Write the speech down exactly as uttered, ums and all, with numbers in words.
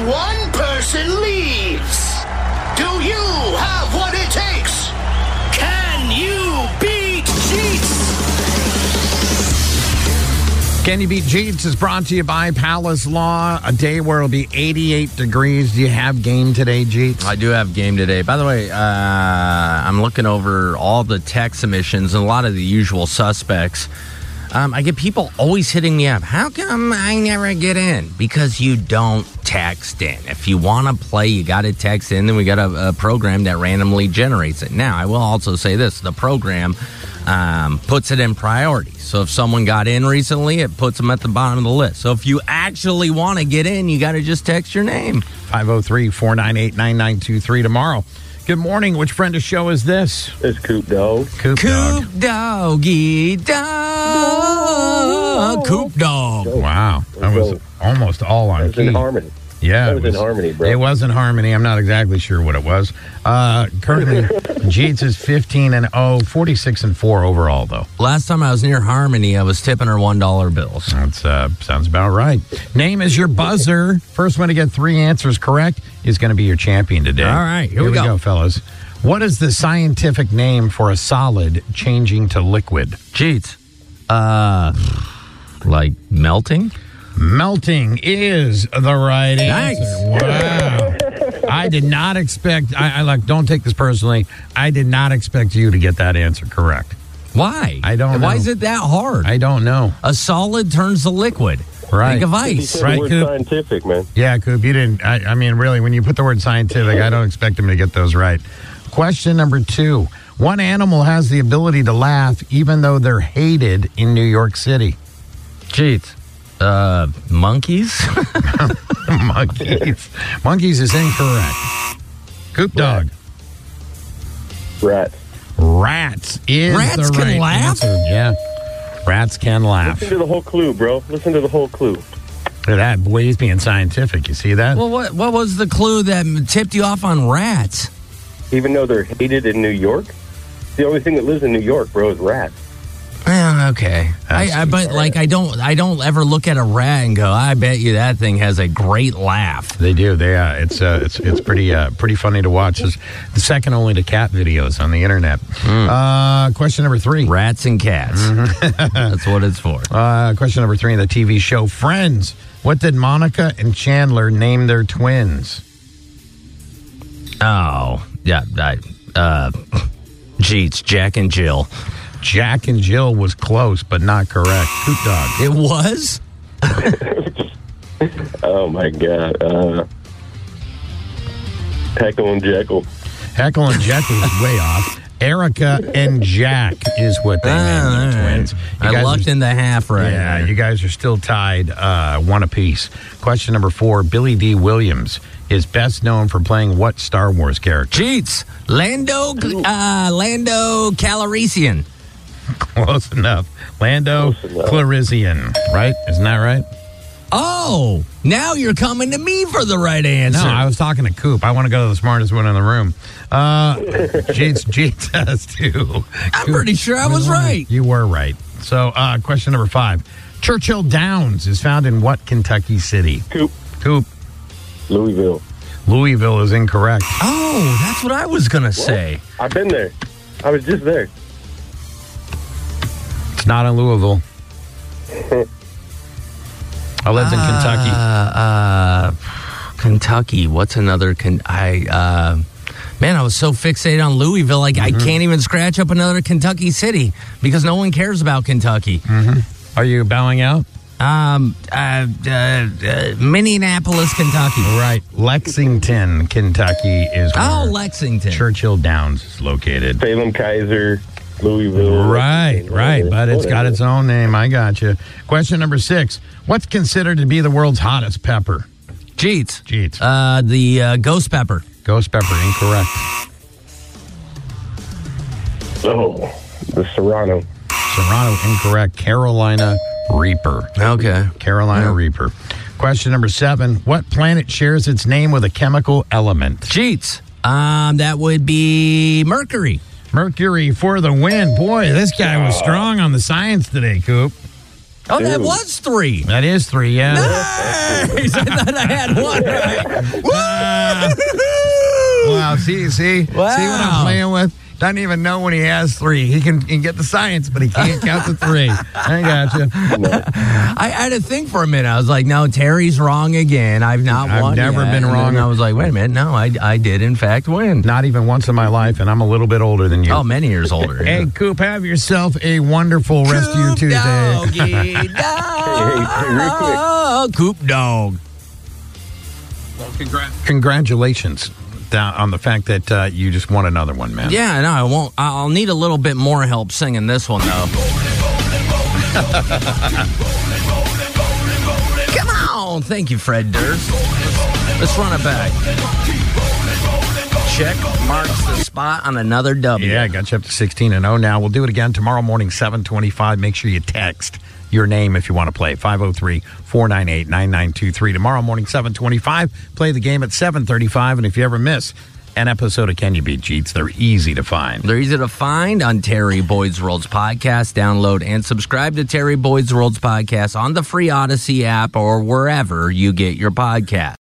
one person leaves. Do you have what it takes? Can you beat Jeets? Can You Beat Jeets is brought to you by Palace Law. A day where it'll be eighty-eight degrees. Do you have game today, Jeets? I do have game today. By the way, uh, I'm looking over all the text submissions and a lot of the usual suspects. Um, I get people always hitting me up. How come I never get in? Because you don't text in. If you want to play, you got to text in. Then we got a, a program that randomly generates it. Now, I will also say this. The program um, puts it in priority. So if someone got in recently, it puts them at the bottom of the list. So if you actually want to get in, you got to just text your name. five oh three, four nine eight, nine nine two three tomorrow. Good morning. Which friend of show is this? It's Coop Dog. Coop, Dog. Coop Doggy Dog. Coop Dog. Wow. That was almost all on It was key. in harmony. Yeah. That was, was in harmony, bro. It was in harmony. I'm not exactly sure what it was. Uh, currently, Jeets is fifteen and oh, forty-six and four overall, though. Last time I was near Harmony, I was tipping her one dollar bills. That uh, sounds about right. Name is your buzzer. First one to get three answers correct is going to be your champion today. All right, here here we we go. go, fellas. What is the scientific name for a solid changing to liquid? Jeez. Uh, like melting? Melting is the right Nice. answer. Wow. I did not expect, I, I like, don't take this personally. I did not expect you to get that answer correct. Why? I don't Why know. is it that hard? I don't know. A solid turns to liquid. Right. Think of He ice. said Right, the word Coop? scientific, man. Yeah, Coop, you didn't, I, I mean, really, when you put the word scientific, I don't expect him to get those right. Question number two. One animal has the ability to laugh even though they're hated in New York City. Jeez. Uh, monkeys? Monkeys. Monkeys is incorrect. Coop Dog. Rat. Rats is Rats the can right laugh? answer. Yeah. Rats can laugh. Listen to the whole clue, bro. Listen to the whole clue. Look at that. Boy, he's being scientific. You see that? Well, what what was the clue that tipped you off on rats? Even though they're hated in New York, the only thing that lives in New York, bro, is rats. Well, okay. I, That's I but like I don't I don't ever look at a rat and go, I bet you that thing has a great laugh. They do. They uh, it's uh, it's it's pretty uh, pretty funny to watch. It's the second only to cat videos on the internet. Uh, question number three. Rats and cats. That's what it's for. Uh, question number three in the T V show Friends. What did Monica and Chandler name their twins? Oh, yeah. I, uh, Jeets, Jack and Jill. Jack and Jill was close, but not correct. Coop Dog. It was? Oh, my God. Uh, Heckle and Jekyll. Heckle and Jekyll is way off. Erica and Jack is what they named Ah, their all twins. right. You I guys lucked are- in the half right Yeah, there. you guys are still tied uh, one apiece. Question number four. Billy D. Williams is best known for playing what Star Wars character? Jeets, Lando, uh, Lando Calrissian. Close enough. Lando Close enough. Calrissian, right? Isn't that right? Oh, now you're coming to me for the right answer. No, I was talking to Coop. I want to go to the smartest one in the room. Uh, Jeets, Jeets has to. I'm pretty sure I was right. You were right. So, uh, question number five. Churchill Downs is found in what Kentucky city? Coop. Coop. Louisville. Louisville is incorrect. Oh, that's what I was going to say. I've been there. I was just there. It's not in Louisville. I lived in Kentucky. Uh, uh, Kentucky. What's another? Con- I uh, man, I was so fixated on Louisville, like Mm-hmm. I can't even scratch up another Kentucky city because no one cares about Kentucky. Are you bowing out? Um, uh, uh, uh, Minneapolis, Kentucky. Right. Lexington, Kentucky is where Oh, Lexington. Churchill Downs is located. Salem, Kaiser, Louisville. Right, right. But it's got Whatever. its own name. I got you. Question number six. What's considered to be the world's hottest pepper? Jeets. Jeets. Uh, the uh, ghost pepper. Ghost pepper, incorrect. Oh, the Serrano. Serrano, incorrect. Carolina Reaper. Okay. Carolina Yeah. Reaper. Question number seven. What planet shares its name with a chemical element? Jeets. Um, that would be Mercury. Mercury for the win. Boy, this guy was strong on the science today, Coop. Oh, that Ooh. was three. That is three, yeah. Nice. I thought I had one right. Uh, wow, see, see, Wow. see what I'm playing with? Doesn't even know when he has three. He can, he can get the science, but he can't count to three. I gotcha. I had to think for a minute. I was like, no, Terry's wrong again. I've not I've won never yet. been And wrong. then I was like, wait a minute. No, I, I did, in fact, win. Not even once in my life, and I'm a little bit older than you. Oh, many years older. Hey, yeah. Coop, have yourself a wonderful rest of your Coop Tuesday. Doggy dog. Coop dog. Well, congra- congratulations down on the fact that uh, you just won another one, man. Yeah, no, I won't. I'll need a little bit more help singing this one, though. Come on. Thank you, Fred Durst. Let's run it back. Check marks the spot on another W. Yeah, I got you up to sixteen and oh now. We'll do it again tomorrow morning, seven twenty-five. Make sure you text your name if you want to play. five oh three, four nine eight, nine nine two three. Tomorrow morning, seven twenty-five. Play the game at seven thirty-five. And if you ever miss an episode of Can You Beat Cheats, they're easy to find. They're easy to find on Terry Boyd's World's podcast. Download and subscribe to Terry Boyd's World's podcast on the free Odyssey app or wherever you get your podcast.